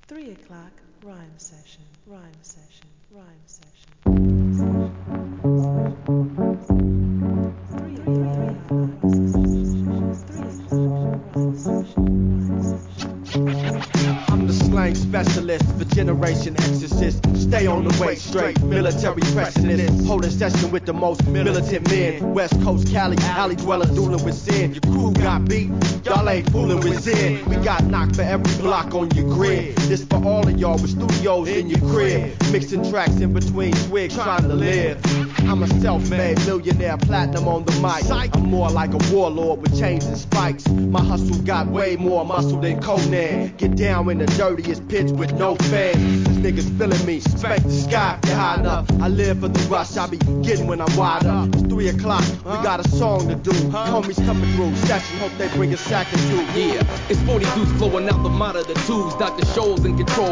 3 o'clock rhyme session, rhyme session, rhyme session. 3 o'clock rhyme session. I'm the slang specialist for Generation Exorcist. Stay on the way straight, military precedent. Holding session with the most militant men. West Coast Cali, alley dweller dueling with sin. Your crew got beat, y'all ain't fooling with Zen. We got knocked for every block on your grid. This for all of y'all with studios in your crib. Mixing tracks in between twigs trying to live. I'm a self-made millionaire, platinum on the mic. I'm more like a warlord with chains and spikes. My hustle got way more muscle than Conan. Get down in the dirtiest pits with no fans. These niggas feeling me, spank the sky if you're high enough. I live for the rush, I be getting when I'm wide up. It's 3 o'clock, we got a song to do. Homies coming through, session, hope they bring a sack or two. Yeah, it's 40 dudes flowing out the monitor tubes. Dr. Scholl's in control,